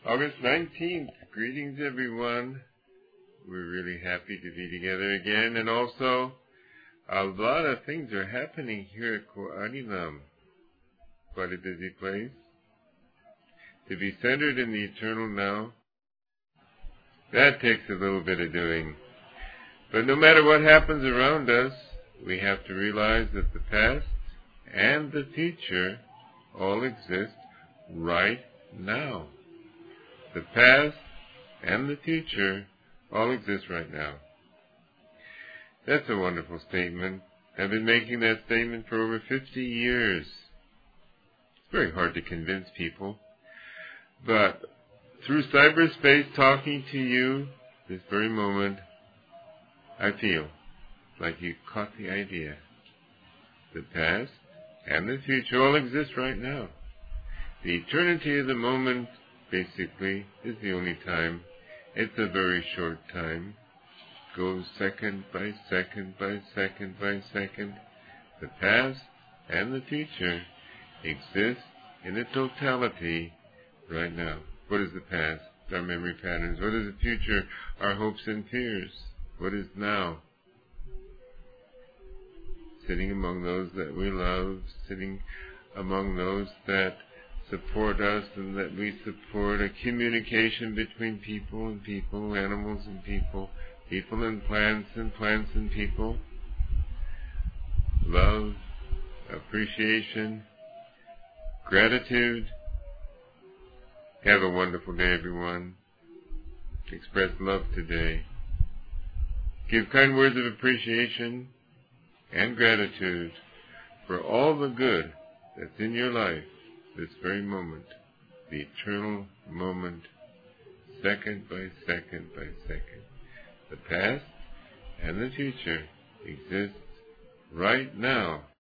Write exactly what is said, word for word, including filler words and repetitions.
August nineteenth. Greetings, everyone. We're really happy to be together again, and also a lot of things are happening here at Ko'anilam. Quite a busy place. To be centered in the eternal now, that takes a little bit of doing. But no matter what happens around us, we have to realize that the past and the future all exist right now. The past and the future all exist right now. That's a wonderful statement. I've been making that statement for over fifty years. It's very hard to convince people. But through cyberspace talking to you this very moment, I feel like you caught the idea. The past and the future all exist right now. The eternity of the moment, basically, is the only time. It's a very short time. Goes second by second by second by second. The past and the future exist in a totality right now. What is the past? Our memory patterns. What is the future? Our hopes and fears. What is now? Sitting among those that we love, sitting among those that support us and that we support, a communication between people and people, animals and people, people and plants and plants and people. Love, appreciation, gratitude. Have a wonderful day, everyone. Express love today. Give kind words of appreciation and gratitude for all the good that's in your life this very moment, the eternal moment, second by second by second. The past and the future exist right now.